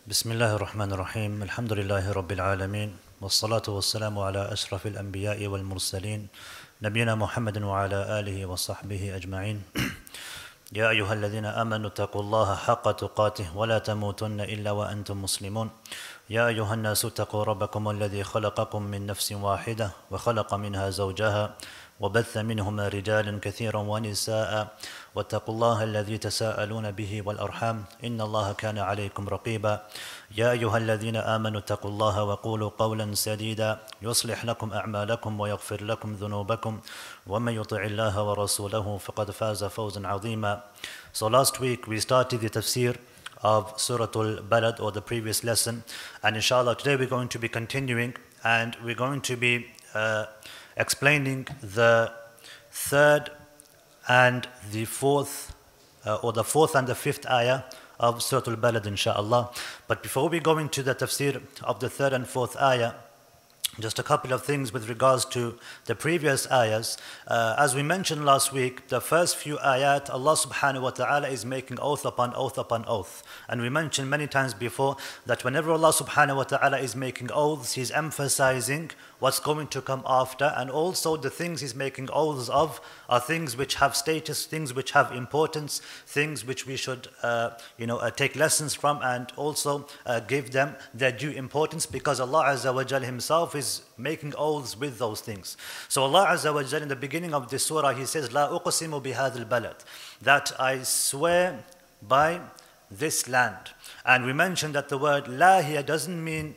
بسم الله الرحمن الرحيم الحمد لله رب العالمين والصلاة والسلام على أشرف الأنبياء والمرسلين نبينا محمد وعلى آله وصحبه أجمعين يا أيها الذين آمنوا اتقوا الله حق تقاته ولا تموتن إلا وأنتم مسلمون يا أيها الناس اتقوا ربكم الذي خلقكم من نفس واحدة وخلق منها زوجها وبث منهما رجالا كثيرا ونساء واتقوا الله الذي تساءلون به والأرحام إن الله كان عليكم رقيبا يا أيها الذين آمنوا اتقوا الله وقولوا قولا سديدا يصلح لكم أعمالكم ويغفر لكم ذنوبكم ومن يطع الله ورسوله فقد فاز فوزا عظيما. So last week we started the tafsir of Surah Al-Balad, or the previous lesson, and inshallah today we're going to be continuing, and we're going to be explaining the third and the fourth, or the fourth and the fifth ayah of Surah Al-Balad, inshallah. But before we go into the tafsir of the third and fourth ayah, just a couple of things with regards to the previous ayahs. As we mentioned last week, the first few ayat, Allah subhanahu wa ta'ala is making oath upon oath upon oath. And we mentioned many times before that whenever Allah subhanahu wa ta'ala is making oaths, He's emphasizing what's going to come after, and also the things He's making oaths of are things which have status, things which have importance, things which we should take lessons from, and also give them their due importance, because Allah Azza wa Jal Himself is making oaths with those things. So Allah Azza wa Jal in the beginning of this surah, He says, "La uqsimu bihadhal balad," that I swear by this land. And we mentioned that the word la here doesn't mean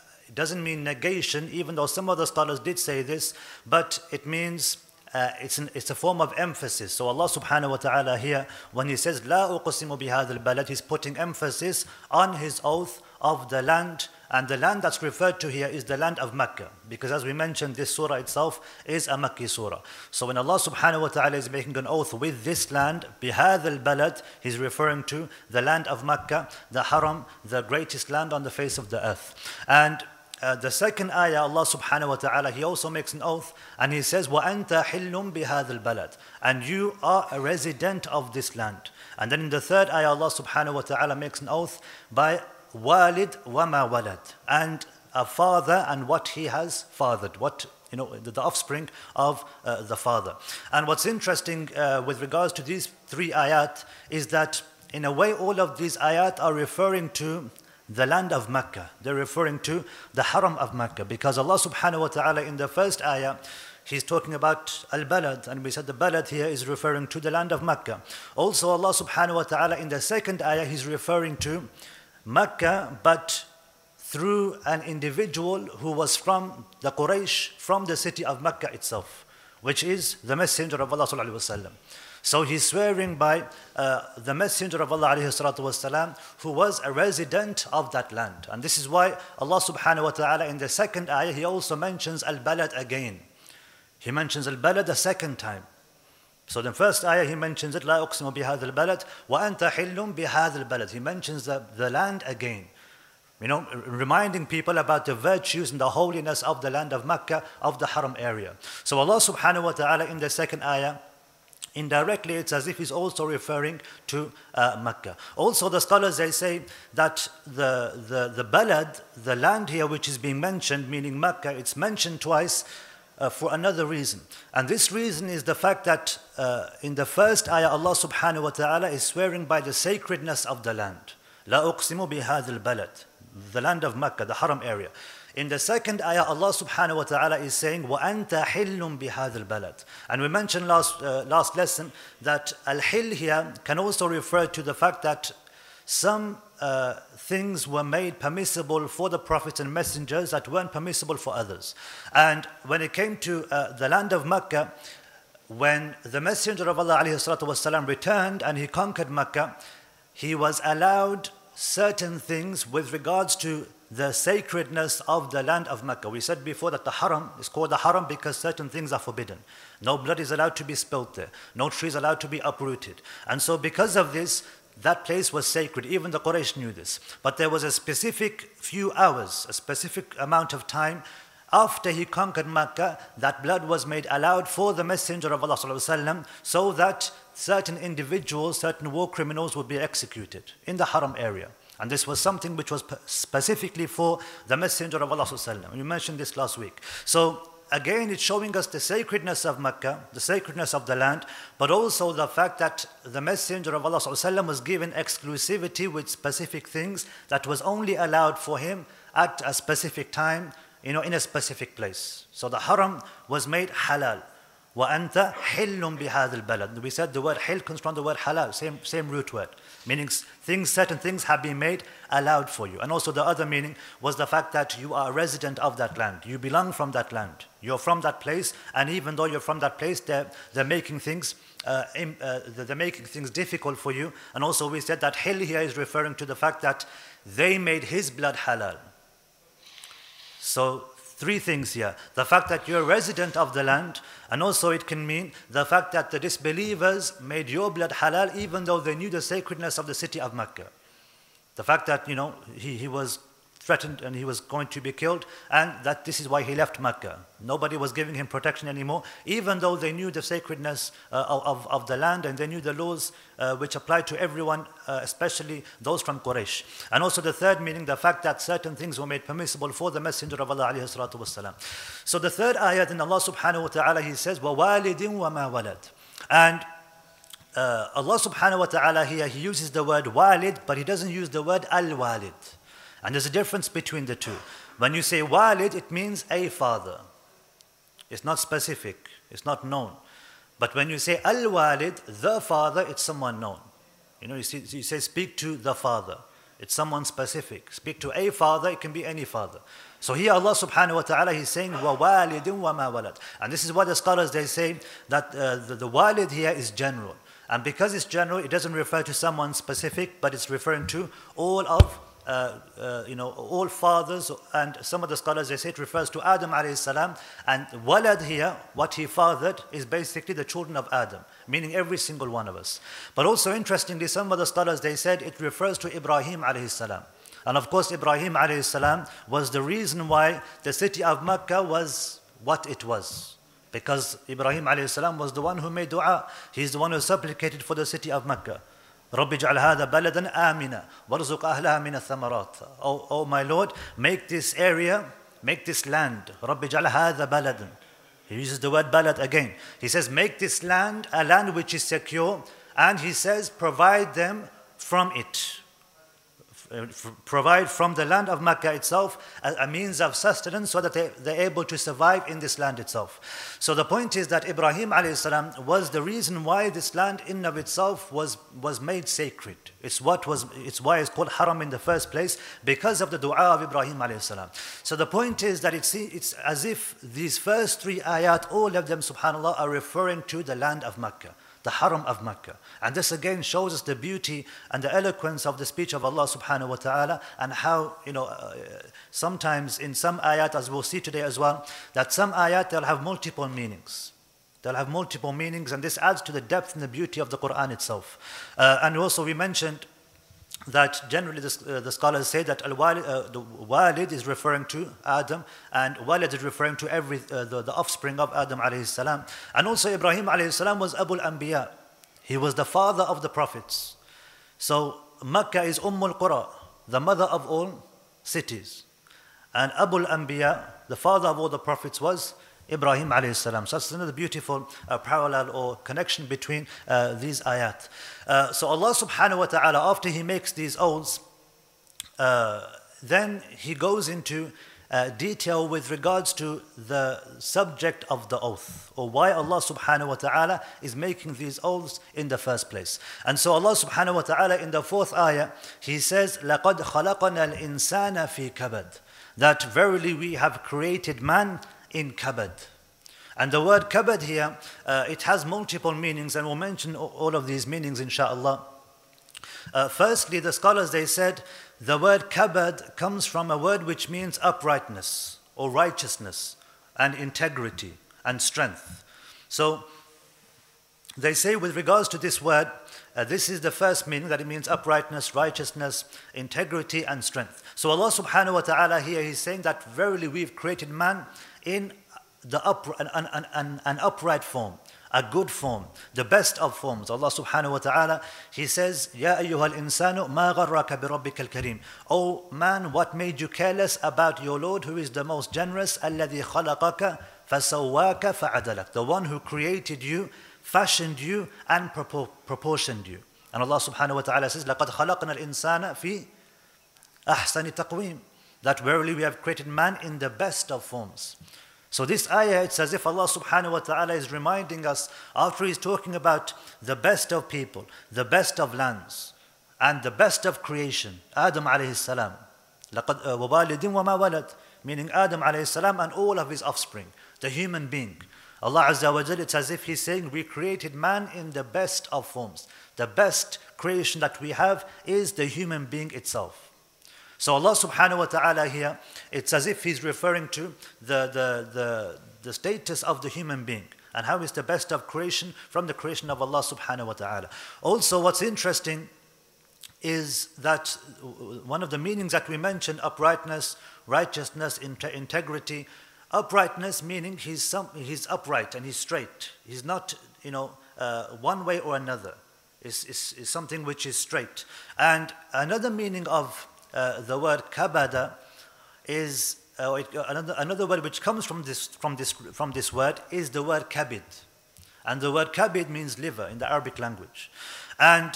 negation, even though some of the scholars did say this, but it means it's a form of emphasis. So Allah subhanahu wa ta'ala here, when He says la uqsimu bihadhal balad, He's putting emphasis on His oath of the land, and the land that's referred to here is the land of Mecca, because as we mentioned, this surah itself is a Makki surah. So when Allah subhanahu wa ta'ala is making an oath with this land, bihadhal balad, He's referring to the land of Mecca, the Haram, the greatest land on the face of the earth. And the second ayah, Allah subhanahu wa ta'ala, He also makes an oath, and He says, وَأَنْتَ حِلٌّ بِهَذَا الْبَلَدِ, and you are a resident of this land. And then in the third ayah, Allah subhanahu wa ta'ala makes an oath by walid wa ma walad, and a father and what he has fathered, the offspring of the father. And what's interesting with regards to these three ayat is that in a way all of these ayat are referring to the land of Mecca. They're referring to the Haram of Mecca, because Allah subhanahu wa ta'ala in the first ayah, He's talking about al-balad, and we said the balad here is referring to the land of Mecca. Also Allah subhanahu wa ta'ala in the second ayah, He's referring to Mecca, but through an individual who was from the Quraysh, from the city of Mecca itself, which is the Messenger of Allah sallallahu alaihi wasallam. So He's swearing by the Messenger of Allah alayhi salatu wasalam, who was a resident of that land. And this is why Allah subhanahu wa ta'ala in the second ayah, He also mentions al-balad again. He mentions al-balad a second time. So the first ayah He mentions it, "La uqsimu bihadhal balad wa anta hillum bihadhal balad." He mentions the land again. Reminding people about the virtues and the holiness of the land of Mecca, of the Haram area. So Allah subhanahu wa ta'ala in the second ayah, indirectly, it's as if He's also referring to Mecca. Also, the scholars, they say that the balad, the land here which is being mentioned, meaning Mecca, it's mentioned twice for another reason. And this reason is the fact that in the first ayah, Allah subhanahu wa ta'ala is swearing by the sacredness of the land. La uqsimu bihadhal balad, the land of Mecca, the Haram area. In the second ayah, Allah subhanahu wa ta'ala is saying, وَأَنْتَ حِلٌّ بِهَذَا الْبَلَدِ. And we mentioned last lesson that al-hil here can also refer to the fact that some things were made permissible for the prophets and messengers that weren't permissible for others. And when it came to the land of Mecca, when the Messenger of Allah alayhi salatu wasalam returned and he conquered Mecca, he was allowed certain things with regards to the sacredness of the land of Mecca. We said before that the Haram is called the Haram because certain things are forbidden. No blood is allowed to be spilt there. No tree is allowed to be uprooted. And so because of this, that place was sacred. Even the Quraysh knew this. But there was a specific few hours, a specific amount of time after he conquered Mecca, that blood was made allowed for the Messenger of Allah ﷺ, so that certain individuals, certain war criminals would be executed in the Haram area. And this was something which was specifically for the Messenger of Allah sallallahu alaihi wasallam. We mentioned this last week. So again, it's showing us the sacredness of Mecca, the sacredness of the land, but also the fact that the Messenger of Allah sallallahu alaihi wasallam was given exclusivity with specific things that was only allowed for him at a specific time, in a specific place. So the haram was made halal. وَأَنْتَ حِلٌّ بِهَذَا الْبَلَدِ. We said the word hil comes from the word halal, same root word, meaning certain things have been made allowed for you. And also the other meaning was the fact that you are a resident of that land. You belong from that land. You're from that place, and even though you're from that place, they're making things they're making things difficult for you. And also we said that hil here is referring to the fact that they made his blood halal. So three things here. The fact that you're a resident of the land, and also it can mean the fact that the disbelievers made your blood halal even though they knew the sacredness of the city of Mecca. The fact that, he was threatened and he was going to be killed, and that this is why he left Mecca. Nobody was giving him protection anymore, even though they knew the sacredness of the land, and they knew the laws which applied to everyone, especially those from Quraysh. And also the third meaning, the fact that certain things were made permissible for the Messenger of Allah alayhi salatu wasalam. So the third ayat in Allah subhanahu wa ta'ala, he says, وَوَالِدٍ وَمَا وَلَدٍ. And Allah subhanahu wa ta'ala here, he uses the word walid, but he doesn't use the word al-walid. And there's a difference between the two. When you say walid, it means a father. It's not specific, it's not known. But when you say al-walid, the father, it's someone known. You say speak to the father. It's someone specific. Speak to a father, it can be any father. So here Allah subhanahu wa ta'ala, he's saying, وَوَالِدٍ وَمَا وَلَدٍ. And this is what the scholars, they say, that the walid here is general. And because it's general, it doesn't refer to someone specific, but it's referring to all of all fathers. And some of the scholars, they say it refers to Adam alayhi salam, and walad here, what he fathered, is basically the children of Adam, meaning every single one of us. But also interestingly, some of the scholars, they said it refers to Ibrahim alayhi salam. And of course Ibrahim alayhi salam was the reason why the city of Mecca was what it was, because Ibrahim alayhi salam was the one who made dua. He's the one who supplicated for the city of Mecca. رَبِّ اجْعَلْ هَذَا بَلَدًا آمِنًا وَارْزُقْ أَهْلَهَا مِنَ الثَّمَرَاتِ. Oh my Lord, make this area, make this land. رَبِّ اجْعَلْ هَذَا بَلَدًا. He uses the word balad again. He says, make this land a land which is secure, and he says, provide them from it. Provide from the land of Mecca itself a means of sustenance so that they're able to survive in this land itself. So the point is that Ibrahim alayhi salam was the reason why this land in of itself was made sacred. It's why it's called haram in the first place, because of the dua of Ibrahim alayhi salam. So the point is that it's as if these first three ayat, all of them, subhanAllah, are referring to the land of Mecca, the haram of Mecca. And this again shows us the beauty and the eloquence of the speech of Allah subhanahu wa ta'ala, and how, sometimes in some ayat, as we'll see today as well, that some ayat, they'll have multiple meanings. They'll have multiple meanings, and this adds to the depth and the beauty of the Quran itself. And also we mentioned that generally the scholars say that the walid is referring to Adam, and walid is referring to the offspring of Adam alayhi salam. And also Ibrahim alayhi salam was Abul Anbiya. He was the father of the prophets. So Mecca is Ummul Qura, the mother of all cities. And Abul Anbiya, the father of all the prophets, was Ibrahim alayhi salam. So that's another beautiful parallel or connection between these ayat. So Allah subhanahu wa ta'ala, after he makes these oaths, then he goes into detail with regards to the subject of the oath, or why Allah subhanahu wa ta'ala is making these oaths in the first place. And so Allah subhanahu wa ta'ala in the fourth ayah, he says, لَقَدْ خَلَقَنَا الْإِنسَانَ فِي كَبَدٍ. That verily we have created man in kabad. And the word kabad here, it has multiple meanings, and we'll mention all of these meanings inshaAllah. Firstly, the scholars, they said, the word kabad comes from a word which means uprightness, or righteousness, and integrity, and strength. So, they say with regards to this word, this is the first meaning, that it means uprightness, righteousness, integrity, and strength. So Allah subhanahu wa ta'ala here, he's saying that verily we've created man in an upright form, a good form, the best of forms. Allah subhanahu wa ta'ala, He says, Ya ayyuhal insanu ma gharraka bi rabbikal kareem. Oh man, what made you careless about your Lord who is the most generous? Alladhi khalaqaka fasawwaka fa'adalak. The one who created you, fashioned you, and proportioned you. And Allah subhanahu wa ta'ala says, لَقَدْ خَلَقْنَا الْإِنسَانَ فِي أَحْسَنِ تَقْوِيمٍ. That verily we have created man in the best of forms. So this ayah, it's as if Allah subhanahu wa ta'ala is reminding us, after He's talking about the best of people, the best of lands, and the best of creation, Adam alayhi salam, وَوَالِدٍ وَمَا وَلَدٍ, meaning Adam alayhi salam and all of his offspring, the human being. Allah Azza wa Jal, it's as if He's saying, we created man in the best of forms. The best creation that we have is the human being itself. So Allah subhanahu wa ta'ala here, it's as if He's referring to the status of the human being and how it's the best of creation from the creation of Allah subhanahu wa ta'ala. Also, what's interesting is that one of the meanings that we mentioned, uprightness, righteousness, integrity. Uprightness meaning he's upright and he's straight. He's not, one way or another. Is something which is straight. And another meaning of the word kabada is another word which comes from this word is the word kabid. And the word kabid means liver in the Arabic language. And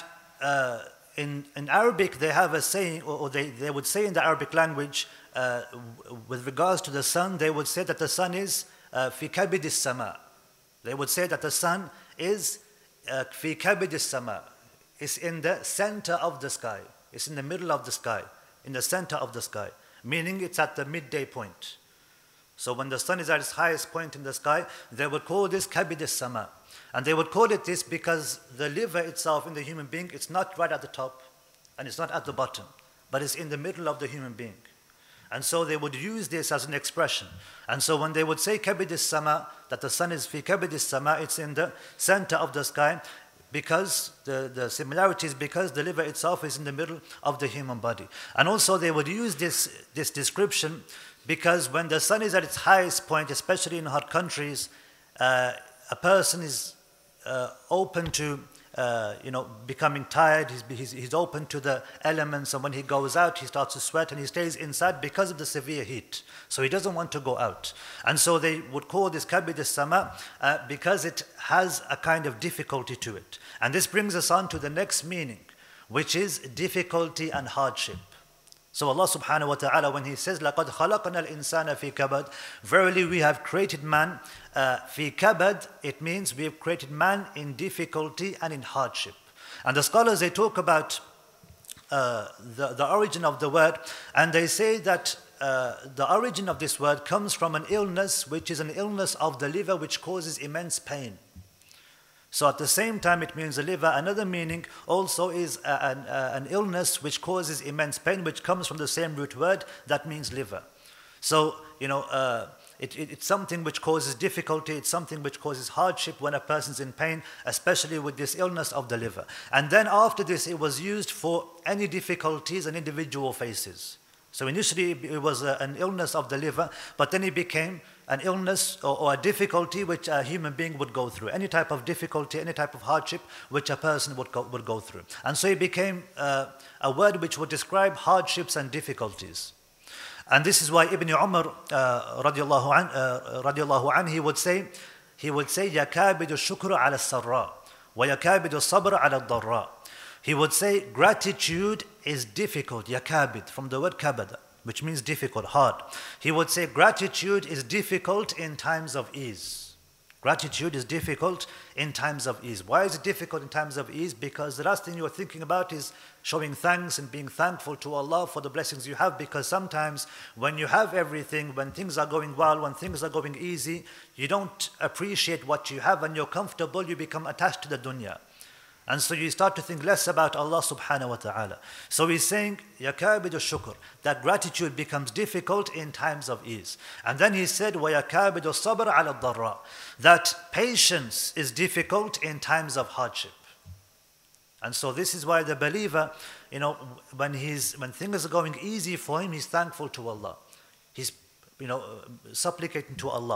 in Arabic they have a saying, or they would say in the Arabic language, with regards to the sun, they would say that the sun is fi kabidis sama. They would say that the sun is fi kabidis sama. It's in the center of the sky. It's in the middle of the sky, in the center of the sky, meaning it's at the midday point. So when the sun is at its highest point in the sky, they would call this kabidis sama. And they would call it this because the liver itself in the human being, it's not right at the top and it's not at the bottom, but it's in the middle of the human being. And so they would use this as an expression. And so when they would say kabidis sama, that the sun is fi kabidis sama, it's in the center of the sky, because the similarity is because the liver itself is in the middle of the human body. And also they would use this description because when the sun is at its highest point, especially in hot countries, a person is open to becoming tired. He's open to the elements, and when he goes out, he starts to sweat, and he stays inside because of the severe heat. So he doesn't want to go out. And so they would call this kabid as-sama because it has a kind of difficulty to it. And this brings us on to the next meaning, which is difficulty and hardship. So Allah subhanahu wa ta'ala, when He says, لَقَدْ خَلَقْنَا الْإِنسَانَ فِي كَبَدٍ, verily we have created man fi kabad, it means we have created man in difficulty and in hardship. And the scholars, they talk about the origin of the word, and they say that the origin of this word comes from an illness, which is an illness of the liver, which causes immense pain. So at the same time it means the liver. Another meaning also is an illness which causes immense pain, which comes from the same root word that means liver. So, it's something which causes difficulty, it's something which causes hardship when a person's in pain, especially with this illness of the liver. And then after this, it was used for any difficulties an individual faces. So initially it was an illness of the liver, but then it became an illness or a difficulty which a human being would go through. Any type of difficulty, any type of hardship which a person would go through. And so it became a word which would describe hardships and difficulties. And this is why Ibn Umar radiallahu anh, he would say, يَكَابِدُ الشُّكْرُ عَلَى السَّرَّاءِ وَيَكَابِدُ الصَّبْرَ عَلى الضَّرَّاءِ. He would say gratitude is difficult, yakabid, from the word kabada, which means difficult, hard. He would say gratitude is difficult in times of ease. Gratitude is difficult in times of ease. Why is it difficult in times of ease? Because the last thing you're thinking about is showing thanks and being thankful to Allah for the blessings you have, because sometimes when you have everything, when things are going well, when things are going easy, you don't appreciate what you have and you're comfortable, you become attached to the dunya. And so you start to think less about Allah subhanahu wa ta'ala. So he's saying, يَكَابِدُ الشُّكْرِ, that gratitude becomes difficult in times of ease. And then he said, وَيَكَابِدُ الصَّبْرَ عَلَى الضَّرَّاءِ, that patience is difficult in times of hardship. And so this is why the believer, when things are going easy for him, he's thankful to Allah. He's, supplicating to Allah.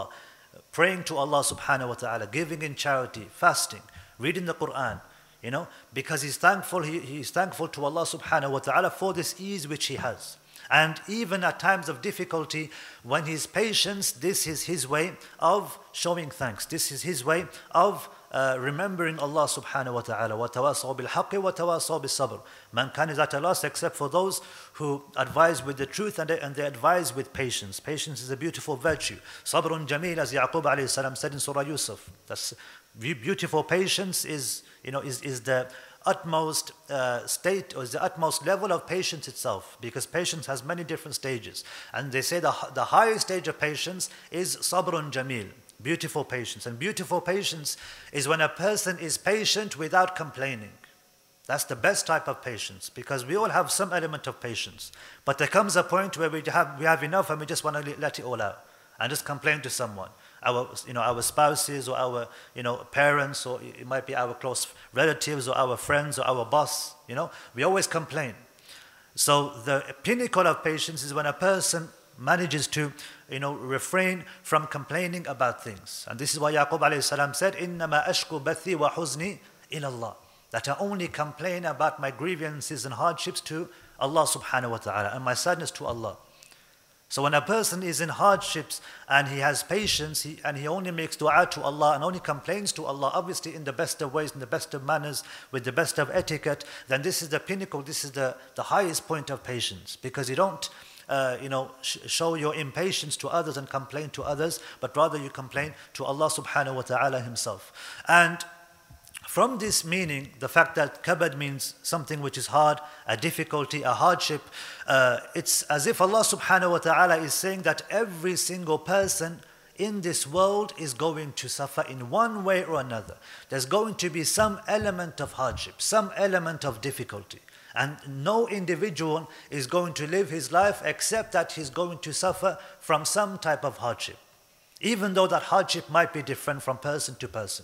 praying to Allah subhanahu wa ta'ala, giving in charity, fasting, reading the Quran, because he's thankful to Allah subhanahu wa ta'ala for this ease which he has. And even at times of difficulty, when he's patient, this is his way of showing thanks. This is his way of remembering Allah subhanahu wa ta'ala. وَتَوَاصَوْا بِالْحَقِّ وَتَوَاصَوْا بِالصَّبْرِ. Mankind is at a loss except for those who advise with the truth and they advise with patience. Patience is a beautiful virtue. صَبْرٌ جَمِيلٌ, as Yaqub alayhi salam said in Surah Yusuf. That's beautiful patience is the utmost state, or is the utmost level of patience itself, because patience has many different stages. And they say the highest stage of patience is sabrun jamil, beautiful patience. And beautiful patience is when a person is patient without complaining. That's the best type of patience, because we all have some element of patience. But there comes a point where we have enough and we just want to let it all out and just complain to someone. Our spouses or our parents, or it might be our close relatives or our friends or our boss. We always complain. So the pinnacle of patience is when a person manages to refrain from complaining about things. And this is why Yaqub alayhi salam said, إِنَّمَا أَشْكُ بَثِّي وَحُزْنِي إِلَى اللَّهِ, that I only complain about my grievances and hardships to Allah subhanahu wa ta'ala, and my sadness to Allah. So when a person is in hardships and he has patience, and he only makes dua to Allah and only complains to Allah, obviously in the best of ways, in the best of manners, with the best of etiquette, then this is the pinnacle, this is the highest point of patience. Because you don't show your impatience to others and complain to others, but rather you complain to Allah subhanahu wa ta'ala himself. And from this meaning, the fact that kabad means something which is hard, a difficulty, a hardship, it's as if Allah subhanahu wa ta'ala is saying that every single person in this world is going to suffer in one way or another. There's going to be some element of hardship, some element of difficulty. And no individual is going to live his life except that he's going to suffer from some type of hardship, even though that hardship might be different from person to person.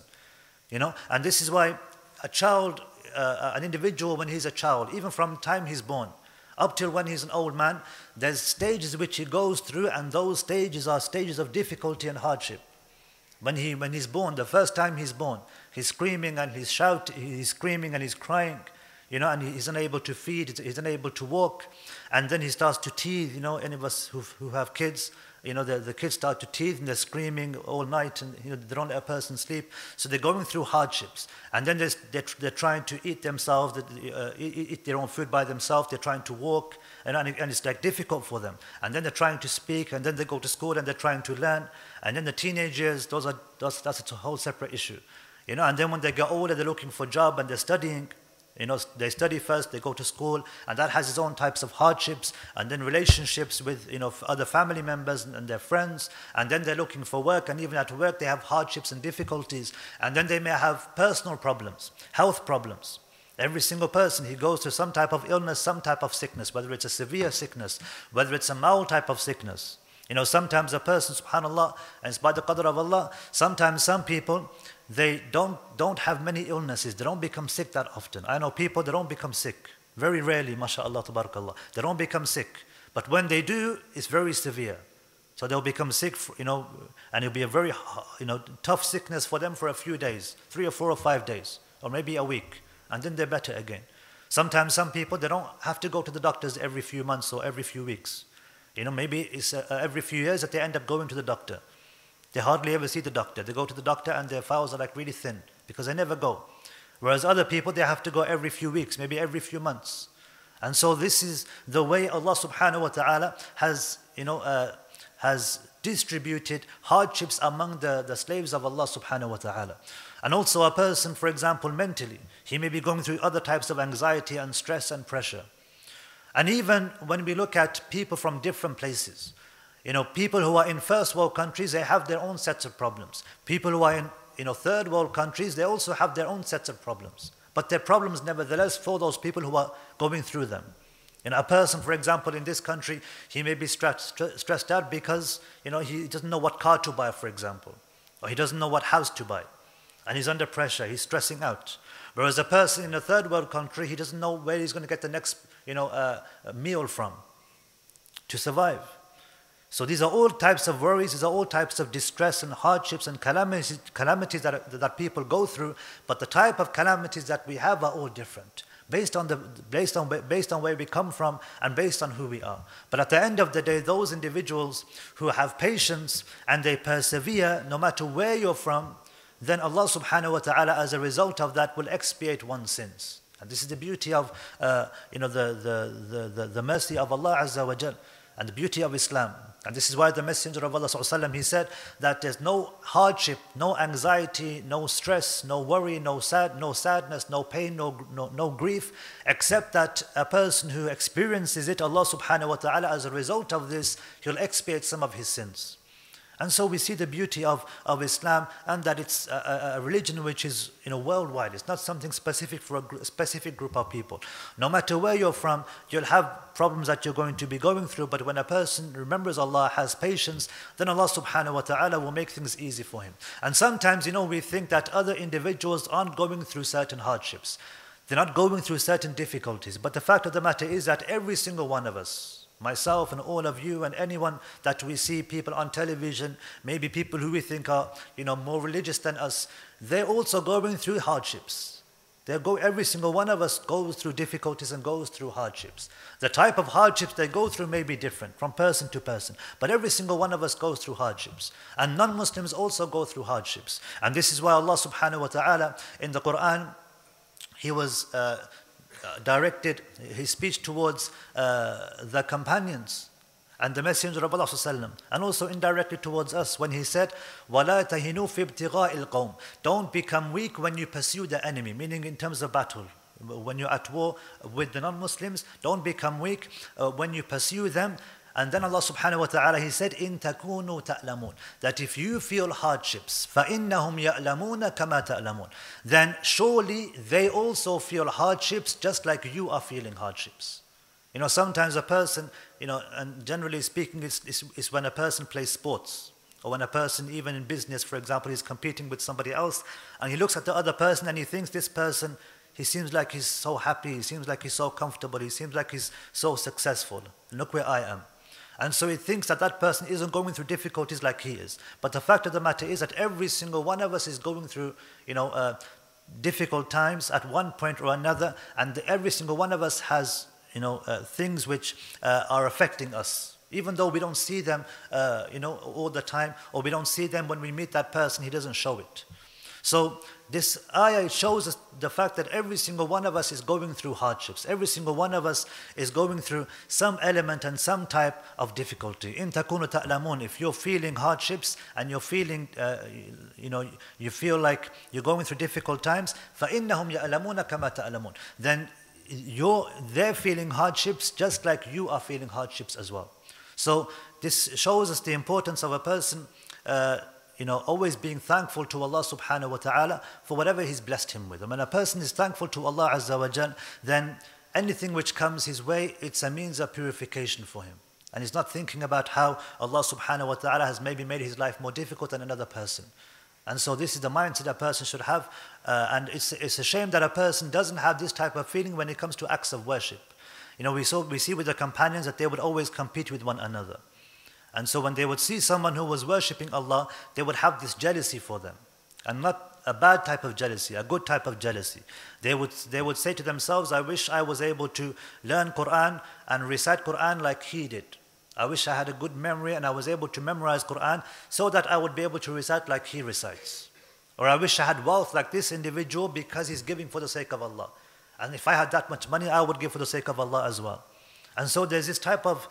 And this is why a child, an individual when he's a child, even from the time he's born, up till when he's an old man, there's stages which he goes through, and those stages are stages of difficulty and hardship. When he's born, the first time he's born, he's screaming and he's shouting, he's screaming and he's crying, and he's unable to feed, he's unable to walk, and then he starts to teeth. Any of us who have kids, the kids start to teeth and they're screaming all night, and they don't let a person sleep. So they're going through hardships, and then they're trying to eat themselves, eat their own food by themselves. They're trying to walk, and it's like difficult for them. And then they're trying to speak, and then they go to school and they're trying to learn. And then the teenagers, that's a whole separate issue, And then when they get older, they're looking for a job and they're studying. They study first, they go to school, and that has its own types of hardships, and then relationships with, other family members and their friends, and then they're looking for work, and even at work they have hardships and difficulties, and then they may have personal problems, health problems. Every single person, he goes through some type of illness, some type of sickness, whether it's a severe sickness, whether it's a mild type of sickness. Sometimes a person, subhanAllah, and it's by the qadr of Allah, sometimes some people, they don't have many illnesses. They don't become sick that often. I know people, they don't become sick. Very rarely, mashallah, tabarakallah. They don't become sick. But when they do, it's very severe. So they'll become sick, and it'll be a very, tough sickness for them for a few days, 3 or 4 or 5 days, or maybe a week, and then they're better again. Sometimes some people, they don't have to go to the doctors every few months or every few weeks. Maybe it's every few years that they end up going to the doctor. They hardly ever see the doctor. They go to the doctor and their files are like really thin because they never go. Whereas other people, they have to go every few weeks, maybe every few months. And so this is the way Allah subhanahu wa ta'ala has distributed hardships among the slaves of Allah subhanahu wa ta'ala. And also a person, for example, mentally, he may be going through other types of anxiety and stress and pressure. And even when we look at people from different places, people who are in first world countries, they have their own sets of problems. People who are in third world countries, they also have their own sets of problems. But their problems, nevertheless, for those people who are going through them. A person, for example, in this country, he may be stressed out because, he doesn't know what car to buy, for example. Or he doesn't know what house to buy. And he's under pressure, he's stressing out. Whereas a person in a third world country, he doesn't know where he's going to get the next, meal from to survive. So these are all types of worries, these are all types of distress and hardships and calamities that people go through, but the type of calamities that we have are all different, based on where we come from and based on who we are. But at the end of the day, those individuals who have patience and they persevere, no matter where you're from, then Allah subhanahu wa ta'ala, as a result of that, will expiate one's sins. And this is the beauty of the mercy of Allah Azza wa Jal, and the beauty of Islam. And this is why the Messenger of Allah sallallahu alaihi wasallam, he said that there's no hardship, no anxiety, no stress, no worry, no sadness, no pain, no grief, except that a person who experiences it, Allah subhanahu wa ta'ala, as a result of this, he'll expiate some of his sins. And so we see the beauty of Islam, and that it's a religion which is worldwide. It's not something specific for a specific group of people. No matter where you're from, you'll have problems that you're going to be going through, but when a person remembers Allah, has patience, then Allah subhanahu wa ta'ala will make things easy for him. And sometimes, we think that other individuals aren't going through certain hardships. They're not going through certain difficulties. But the fact of the matter is that every single one of us, myself and all of you and anyone that we see, people on television, maybe people who we think are more religious than us, they're also going through hardships. Every single one of us goes through difficulties and goes through hardships. The type of hardships they go through may be different from person to person, but every single one of us goes through hardships. And non-Muslims also go through hardships. And this is why Allah subhanahu wa ta'ala in the Quran, He was directed his speech towards the companions and the Messenger of Allah ﷺ, and also indirectly towards us when he said, وَلَا تَهِنُوا فِي ابْتِغَاءِ الْقَوْمِ. Don't become weak when you pursue the enemy, meaning in terms of battle. When you're at war with the non-Muslims, don't become weak when you pursue them. And then Allah subhanahu wa ta'ala, He said, إِن تَكُونُوا تَأْلَمُونَ. That if you feel hardships, فَإِنَّهُمْ يَأْلَمُونَ كَمَا تَأْلَمُونَ. Then surely they also feel hardships just like you are feeling hardships. Sometimes a person, and generally speaking, it's when a person plays sports, or when a person, even in business, for example, is competing with somebody else, and he looks at the other person and he thinks this person, he seems like he's so happy, he seems like he's so comfortable, he seems like he's so successful. Look where I am. And so he thinks that that person isn't going through difficulties like he is. But the fact of the matter is that every single one of us is going through, difficult times at one point or another, and every single one of us has, things which are affecting us. Even though we don't see them, all the time, or we don't see them when we meet that person, he doesn't show it. So this ayah shows us the fact that every single one of us is going through hardships. Every single one of us is going through some element and some type of difficulty. إِن تَكُونُوا تَأْلَمُونَ. If you're feeling hardships and you're feeling, you feel like you're going through difficult times, فَإِنَّهُمْ يَأْلَمُونَ كَمَا تَأْلَمُونَ. Then they're feeling hardships just like you are feeling hardships as well. So this shows us the importance of a person always being thankful to Allah subhanahu wa ta'ala for whatever He's blessed him with. And when a person is thankful to Allah Azza wa Jal, then anything which comes his way, it's a means of purification for him. And he's not thinking about how Allah subhanahu wa ta'ala has maybe made his life more difficult than another person. And so this is the mindset a person should have. And it's a shame that a person doesn't have this type of feeling when it comes to acts of worship. We see with the companions that they would always compete with one another. And so when they would see someone who was worshipping Allah, they would have this jealousy for them. And not a bad type of jealousy, a good type of jealousy. They would say to themselves, I wish I was able to learn Quran and recite Quran like he did. I wish I had a good memory and I was able to memorize Quran so that I would be able to recite like he recites. Or I wish I had wealth like this individual because he's giving for the sake of Allah. And if I had that much money, I would give for the sake of Allah as well. And so there's this type of,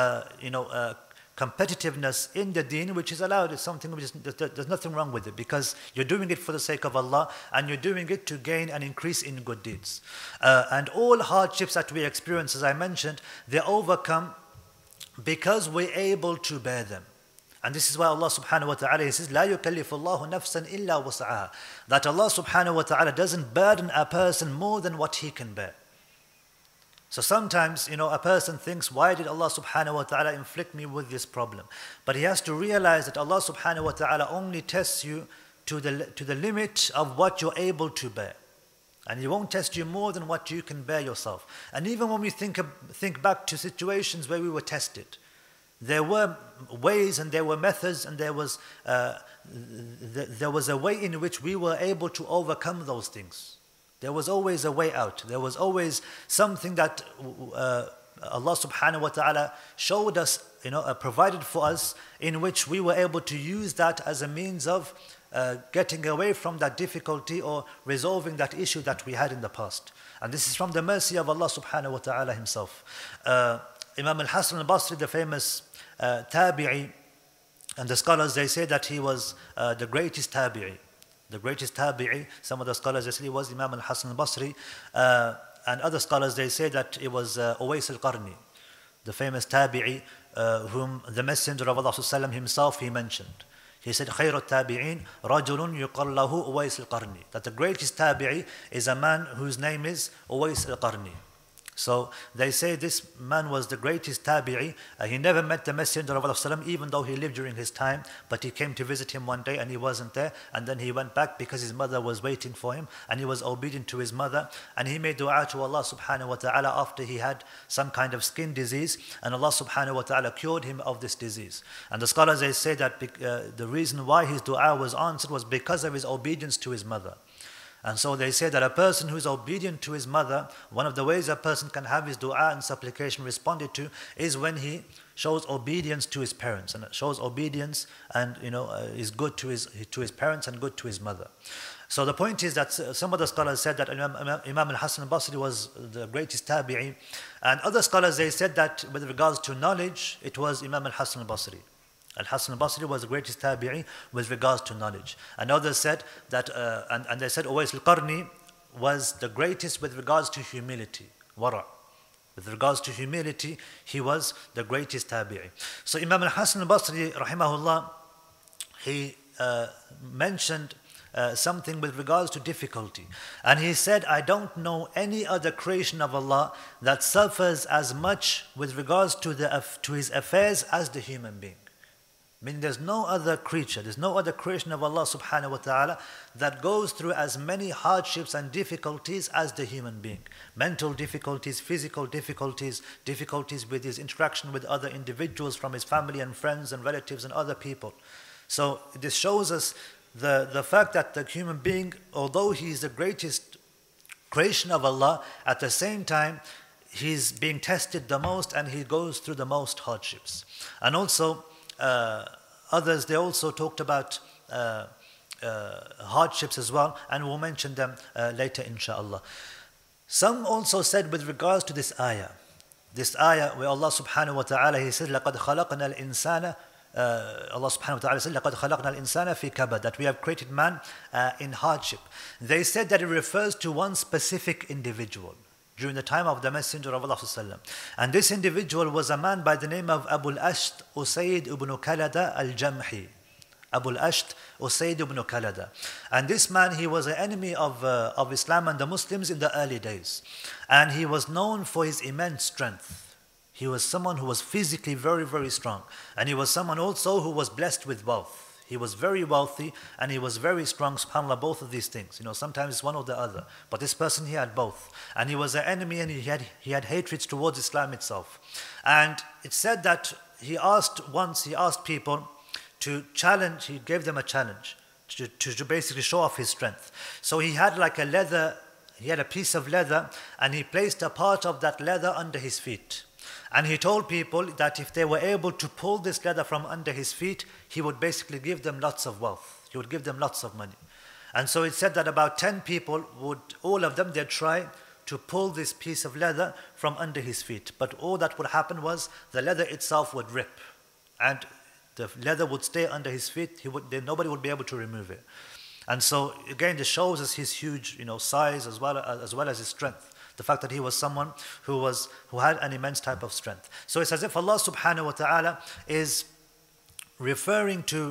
competitiveness in the deen which is allowed. It's something which there's nothing wrong with it, because you're doing it for the sake of Allah and you're doing it to gain an increase in good deeds. And all hardships that we experience, as I mentioned, they're overcome because we're able to bear them. And this is why Allah subhanahu wa ta'ala says, لا يكلف الله نفسا إلا وسعها. That Allah subhanahu wa ta'ala doesn't burden a person more than what he can bear. So sometimes, a person thinks, why did Allah subhanahu wa ta'ala inflict me with this problem? But he has to realize that Allah subhanahu wa ta'ala only tests you to the limit of what you're able to bear. And He won't test you more than what you can bear yourself. And even when we think back to situations where we were tested, There were ways and there were methods and there was a way in which we were able to overcome those things. There was always a way out. There was always something that Allah subhanahu wa ta'ala showed us, provided for us, in which we were able to use that as a means of getting away from that difficulty or resolving that issue that we had in the past. And this is from the mercy of Allah subhanahu wa ta'ala himself. Imam al-Hasan al-Basri, the famous tabi'i, and the scholars, they say that he was the greatest tabi'i. The greatest tabi'i, some of the scholars, they say he was Imam al-Hasan al-Basri, and other scholars, they say that it was Uwais al-Qarni, the famous tabi'i, whom the Messenger of Allah himself, he mentioned. He said, خَيْرُ التَّابِعِينَ رَجُلٌ يُقَالُ لَهُ أُوَيْسِ الْقَرْنِ. That the greatest tabi'i is a man whose name is Uwais al-Qarni. So they say this man was the greatest tabi'i. He never met the Messenger of Allah, even though he lived during his time, but he came to visit him one day and he wasn't there, and then he went back because his mother was waiting for him, and he was obedient to his mother, and he made dua to Allah subhanahu wa ta'ala after he had some kind of skin disease, and Allah subhanahu wa ta'ala cured him of this disease. And the scholars, they say that the reason why his dua was answered was because of his obedience to his mother. And so they say that a person who is obedient to his mother, one of the ways a person can have his dua and supplication responded to is when he shows obedience to his parents, and shows obedience and is good to his parents and good to his mother. So the point is that some of the scholars said that Imam al-Hasan al-Basri was the greatest tabi'i, and other scholars, they said that with regards to knowledge, it was Imam al-Hasan al-Basri. Al-Hasan al-Basri was the greatest tabi'i with regards to knowledge. And others said that, and they said Uwais al-Qarni was the greatest with regards to humility, wara'. With regards to humility, he was the greatest tabi'i. So Imam al-Hasan al-Basri, rahimahullah, he mentioned something with regards to difficulty. And he said, I don't know any other creation of Allah that suffers as much with regards to his affairs as the human being. I mean, there's no other creature, there's no other creation of Allah subhanahu wa ta'ala that goes through as many hardships and difficulties as the human being. Mental difficulties, physical difficulties, difficulties with his interaction with other individuals from his family and friends and relatives and other people. So this shows us the fact that the human being, although he is the greatest creation of Allah, at the same time, he's being tested the most and he goes through the most hardships. And also, others, they also talked about hardships as well, and we'll mention them later inshaAllah. Some also said with regards to this ayah where Allah subhanahu wa ta'ala, he said, لَقَدْ خَلَقْنَا الْإِنسَانَ Allah subhanahu wa ta'ala said, لَقَدْ خَلَقْنَا الْإِنسَانَ فِي كَبَدٍ, that we have created man in hardship. They said that it refers to one specific individual during the time of the Messenger of Allah. And this individual was a man by the name of Abu al-Asht Usayd ibn Kalada al-Jamhi. Abu al-Asht Usayd ibn Kalada. And this man, he was an enemy of Islam and the Muslims in the early days. And he was known for his immense strength. He was someone who was physically very, very strong. And he was someone also who was blessed with wealth. He was very wealthy and he was very strong, subhanAllah, both of these things. Sometimes it's one or the other. But this person, he had both. And he was an enemy and he had hatreds towards Islam itself. And it said that he asked people to challenge, he gave them a challenge to basically show off his strength. So he had like he had a piece of leather and he placed a part of that leather under his feet. And he told people that if they were able to pull this leather from under his feet, he would basically give them lots of wealth. He would give them lots of money. And so it said that about 10 people all of them, they'd try to pull this piece of leather from under his feet. But all that would happen was the leather itself would rip. And the leather would stay under his feet. Nobody would be able to remove it. And so again, this shows us his huge size as well as his strength. The fact that he was someone who had an immense type of strength. So it's as if Allah subhanahu wa ta'ala is referring to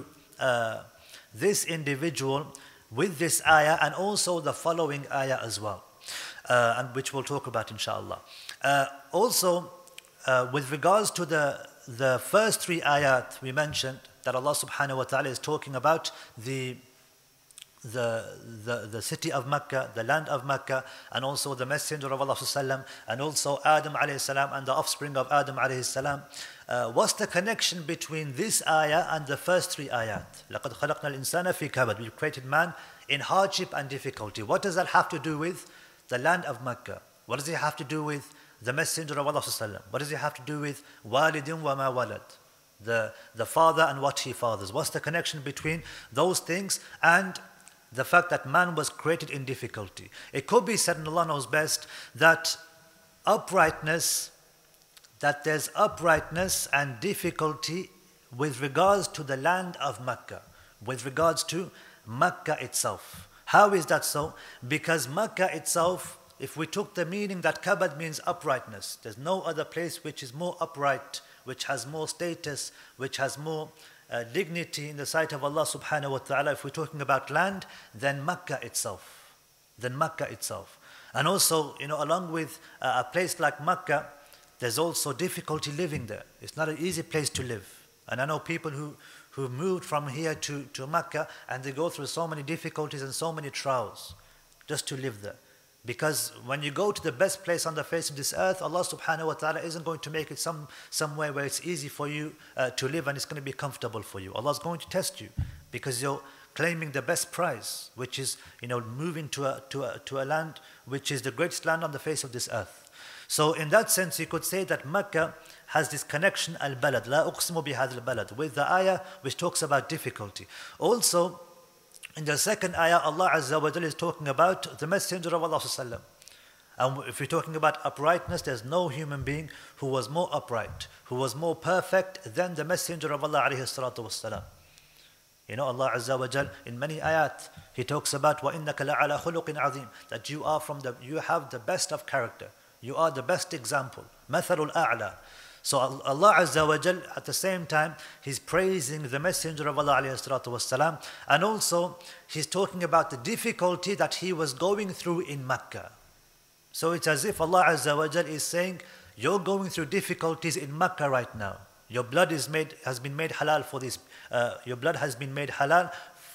this individual with this ayah and also the following ayah as well, and which we'll talk about inshallah. Also, with regards to the first three ayat we mentioned, that Allah subhanahu wa ta'ala is talking about the the city of Mecca, the land of Mecca, and also the Messenger of Allah sallam, and also Adam alayhi salam and the offspring of Adam alayhi salam. What's the connection between this ayah and the first three ayat? لَقَدْ خَلَقْنَا الْإِنسَانَ فِي كَبَدٍ. We've created man in hardship and difficulty. What does that have to do with the land of Mecca? What does it have to do with the Messenger of Allah sallam? What does it have to do with walidin wa ma walad? The father and what he fathers. What's the connection between those things and the fact that man was created in difficulty? It could be said, and Allah knows best, that there's uprightness and difficulty with regards to the land of Mecca, with regards to Mecca itself. How is that so? Because Mecca itself, if we took the meaning that kabad means uprightness, there's no other place which is more upright, which has more status, which has more dignity in the sight of Allah subhanahu wa ta'ala. If we're talking about land, then Mecca itself. And also, along with a place like Mecca, there's also difficulty living there. It's not an easy place to live. And I know people who moved from here to Mecca, and they go through so many difficulties and so many trials just to live there. Because when you go to the best place on the face of this earth, Allah subhanahu wa ta'ala isn't going to make it somewhere where it's easy for you to live and it's going to be comfortable for you. Allah is going to test you because you're claiming the best prize, which is moving to a land which is the greatest land on the face of this earth. So in that sense, you could say that Mecca has this connection, al-balad, la uqsimu bihadha al-balad, with the ayah which talks about difficulty. Also, in the second ayah, Allah Azza wa Jalla is talking about the Messenger of Allah sallam. And if we're talking about uprightness, there's no human being who was more upright, who was more perfect than the Messenger of Allah alayhi salatu wassalam. Allah Azza wa Jalla in many ayat, He talks about وَإِنَّكَ لَعَلَى خُلُقٍ عَظِيمٍ, that you have the best of character. You are the best example. مَثَلُ الْأَعْلَى. So Allah Azza wa Jal, at the same time, He's praising the Messenger of Allah alayhi salatu wassalam, and also He's talking about the difficulty that he was going through in Mecca. So it's as if Allah Azza wa Jal is saying, you're going through difficulties in Mecca right now. Your blood has been made halal for this. Your blood has been made halal.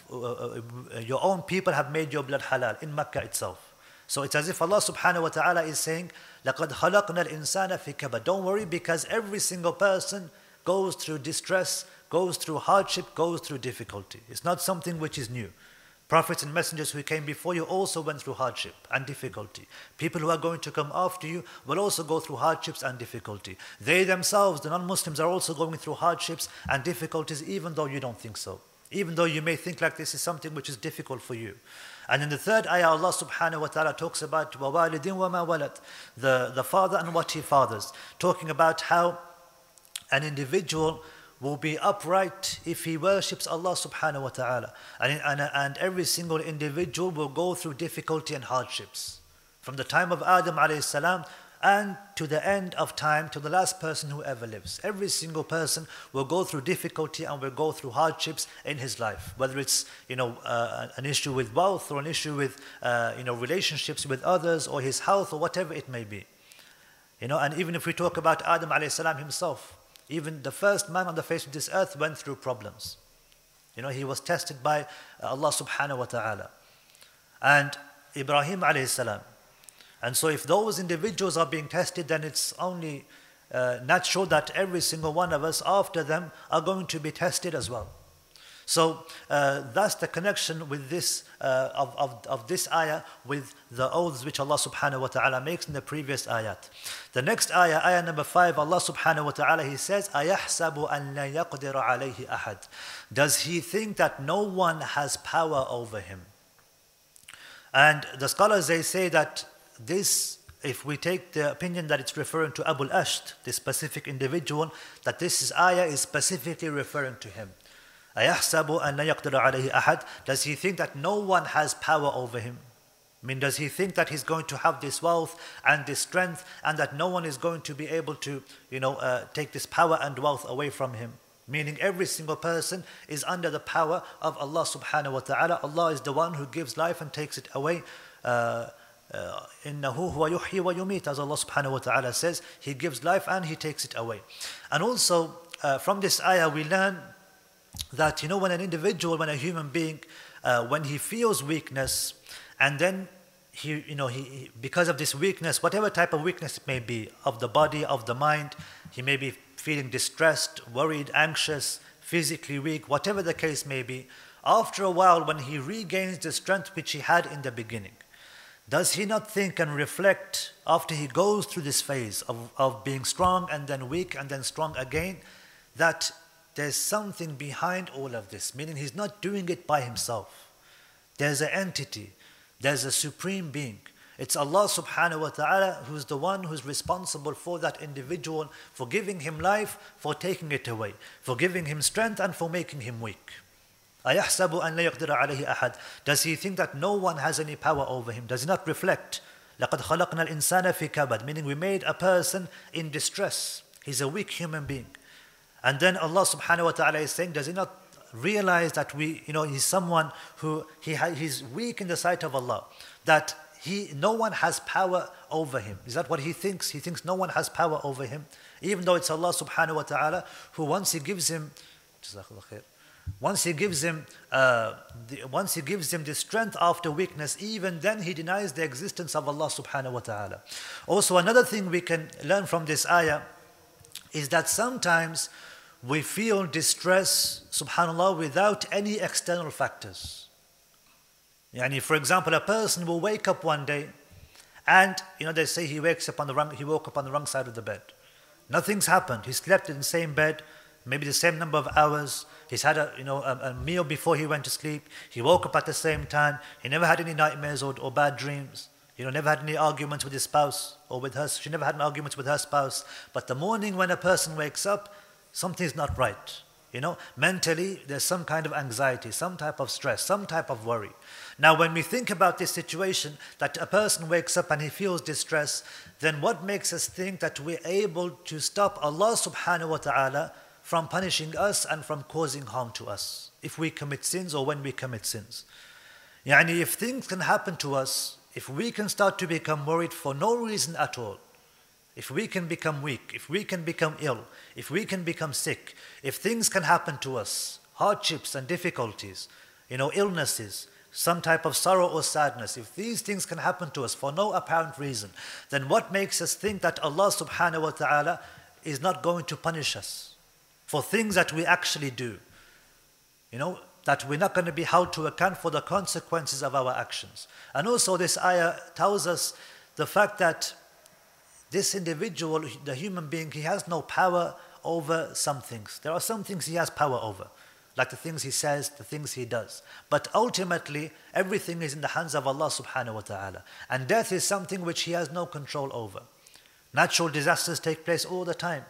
Your own people have made your blood halal in Mecca itself. So it's as if Allah subhanahu wa ta'ala is saying, لَقَدْ خَلَقْنَا الْإِنسَانَ فِي كَبَدٍ. Don't worry, because every single person goes through distress, goes through hardship, goes through difficulty. It's not something which is new. Prophets and messengers who came before you also went through hardship and difficulty. People who are going to come after you will also go through hardships and difficulty. They themselves, the non-Muslims, are also going through hardships and difficulties, even though you don't think so. Even though you may think like this is something which is difficult for you. And in the third ayah, Allah subhanahu wa ta'ala talks about وَوَالِدٍ وَمَا وَلَدٍ, the father and what he fathers, talking about how an individual will be upright if he worships Allah subhanahu wa ta'ala. And every single individual will go through difficulty and hardships. From the time of Adam alayhi salam and to the end of time, to the last person who ever lives. Every single person will go through difficulty and will go through hardships in his life. Whether it's an issue with wealth, or an issue with relationships with others, or his health, or whatever it may be. And even if we talk about Adam alayhi salam himself, even the first man on the face of this earth went through problems. He was tested by Allah subhanahu wa ta'ala. And Ibrahim alayhi salam. And so if those individuals are being tested, then it's only natural that every single one of us after them are going to be tested as well. So that's the connection with this of this ayah with the oaths which Allah subhanahu wa ta'ala makes in the previous ayat. The next ayah, ayah number 5, Allah subhanahu wa ta'ala, He says, أَيَحْسَبُ أَنْ لَا يَقْدِرَ عَلَيْهِ أَحَدٍ. Does he think that no one has power over him? And the scholars, they say that this, if we take the opinion that it's referring to Abu al-Asht, this specific individual, that this ayah is specifically referring to him. أَيَحْسَبُ أَنْ لَا يَقْدِرَ عَلَيْهِ أَحَدٍ. Does he think that no one has power over him? Does he think that he's going to have this wealth and this strength, and that no one is going to be able to, take this power and wealth away from him? Meaning every single person is under the power of Allah subhanahu wa ta'ala. Allah is the one who gives life and takes it away. إِنَّهُ هُوَ يُحْيِي وَيُمِيتُ, as Allah subhanahu wa ta'ala says, He gives life and He takes it away. And also from this ayah we learn that when a human being when he feels weakness, and then because of this weakness, whatever type of weakness it may be, of the body, of the mind, he may be feeling distressed, worried, anxious, physically weak, whatever the case may be. After a while, when he regains the strength which he had in the beginning, does he not think and reflect, after he goes through this phase of being strong and then weak and then strong again, that there's something behind all of this, meaning he's not doing it by himself. There's an entity, there's a supreme being. It's Allah subhanahu wa ta'ala who's the one who's responsible for that individual, for giving him life, for taking it away, for giving him strength and for making him weak. أَيَحْسَبُ أَنْ لَا يَقْدِرَ عَلَيْهِ أَحَدٍ. Does he think that no one has any power over him? Does he not reflect? لَقَدْ خَلَقْنَا الْإِنسَانَ فِي كَبَدٍ. Meaning we made a person in distress. He's a weak human being. And then Allah subhanahu wa ta'ala is saying, does he not realize that he's someone who he's weak in the sight of Allah, that no one has power over him? Is that what he thinks? He thinks no one has power over him, even though it's Allah subhanahu wa ta'ala who once he gives him the strength after weakness, even then he denies the existence of Allah subhanahu wa ta'ala. Also, another thing we can learn from this ayah is that sometimes we feel distress, subhanAllah, without any external factors. For example, a person will wake up one day and, they say he woke up on the wrong side of the bed. Nothing's happened. He slept in the same bed, maybe the same number of hours. He's had a meal before he went to sleep. He woke up at the same time. He never had any nightmares or bad dreams. Never had any arguments with his spouse or with her. She never had an argument with her spouse. But the morning when a person wakes up, something's not right. Mentally, there's some kind of anxiety, some type of stress, some type of worry. Now, when we think about this situation, that a person wakes up and he feels distress, then what makes us think that we're able to stop Allah subhanahu wa ta'ala from punishing us and from causing harm to us if we commit sins or when we commit sins? If things can happen to us, if we can start to become worried for no reason at all, if we can become weak, if we can become ill, if we can become sick, if things can happen to us, hardships and difficulties, illnesses, some type of sorrow or sadness, if these things can happen to us for no apparent reason, then what makes us think that Allah subhanahu wa ta'ala is not going to punish us for things that we actually do? That we're not going to be held to account for the consequences of our actions. And also this ayah tells us the fact that this individual, the human being, he has no power over some things. There are some things he has power over, like the things he says, the things he does. But ultimately, everything is in the hands of Allah subhanahu wa ta'ala. And death is something which he has no control over. Natural disasters take place all the time.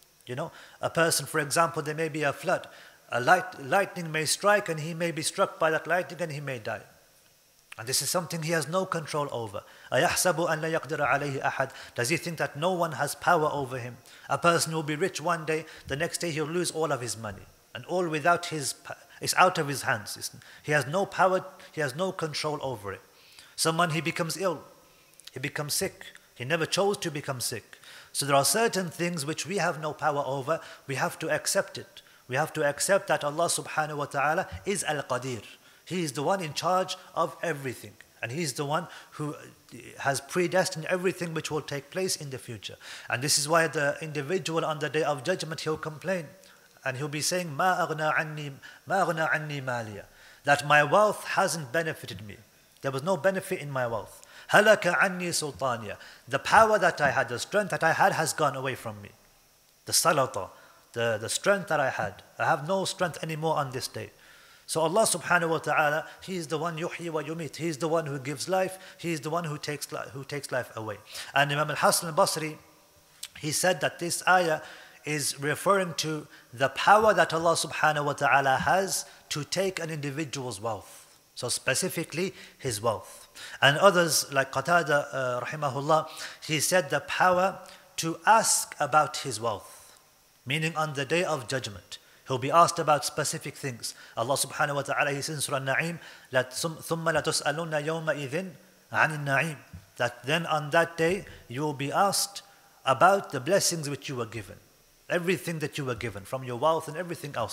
A person, for example, there may be a flood. Lightning may strike and he may be struck by that lightning and he may die. And this is something he has no control over. أَيَحْسَبُ أَنْ لَا يَقْدِرَ عَلَيْهِ أَحَدٍ. Does he think that no one has power over him? A person will be rich one day, the next day he'll lose all of his money. And all it's out of his hands. He has no power, he has no control over it. Someone, he becomes ill, he becomes sick. He never chose to become sick. So there are certain things which we have no power over. We have to accept it. We have to accept that Allah subhanahu wa ta'ala is Al-Qadir. He is the one in charge of everything. And He is the one who has predestined everything which will take place in the future. And this is why the individual on the Day of Judgment, he'll complain. And he'll be saying, مَا أَغْنَى عَنِّي مَالِيَ. That my wealth hasn't benefited me. There was no benefit in my wealth. هَلَكَ عَنِّي سُلْطَانِيَ. The power that I had, the strength that I had has gone away from me. The salata, the strength that I had. I have no strength anymore on this day. So Allah subhanahu wa ta'ala, He is the one yuhyi wa yumit. He is the one who gives life. He is the one who takes life away. And Imam al-Hasan al-Basri, he said that this ayah is referring to the power that Allah subhanahu wa ta'ala has to take an individual's wealth. So specifically his wealth. And others like Qatada rahimahullah, he said the power to ask about his wealth. Meaning on the Day of Judgment. He'll be asked about specific things. Allah subhanahu wa ta'ala, He says in Surah An-Na'im, ثُمَّ لَتُسْأَلُنَّ يَوْمَئِذٍ عَنِ النَّعِيمِ. That then on that day, you will be asked about the blessings which you were given. Everything that you were given, from your wealth and everything else.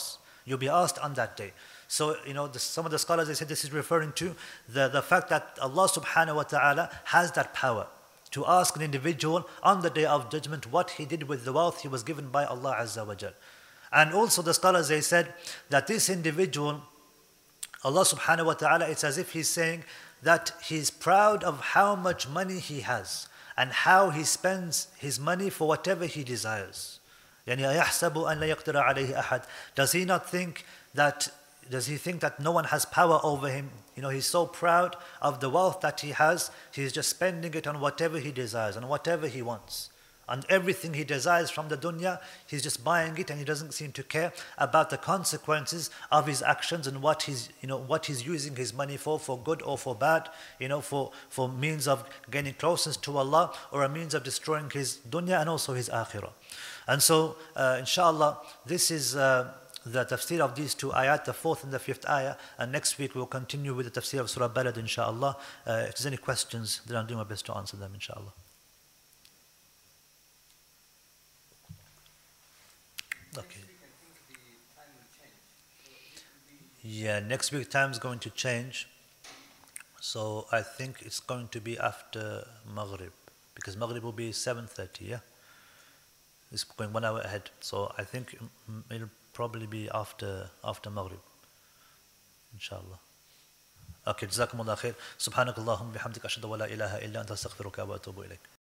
You'll be asked on that day. So, some of the scholars, they said this is referring to the fact that Allah subhanahu wa ta'ala has that power to ask an individual on the day of judgment what he did with the wealth he was given by Allah Azza wa Jal. And also the scholars, they said that this individual, Allah subhanahu wa ta'ala, it's as if he's saying that he's proud of how much money he has and how he spends his money for whatever he desires. يعني أيحسب أن لا يقدر عليه أحد. Does he think that no one has power over him? He's so proud of the wealth that he has, he's just spending it on whatever he desires, on whatever he wants. On everything he desires from the dunya, he's just buying it, and he doesn't seem to care about the consequences of his actions and what he's using his money for good or for bad, for means of gaining closeness to Allah or a means of destroying his dunya and also his akhirah. And so, inshallah, this is the tafsir of these two ayat, the fourth and the fifth ayah, and next week we'll continue with the tafsir of Surah Balad, inshallah. If there's any questions, then I'll do my best to answer them, inshallah. Okay. Yeah, next week time is going to change. So I think it's going to be after Maghrib, because Maghrib will be 7:30, yeah? It's going 1 hour ahead. So I think it'll probably be after Maghrib, inshallah. Okay, jazakumullah khair. Subhanakallahumma bihamdika ashhadu an la ilaha illa anta astaghfiruka wa atubu ilayk.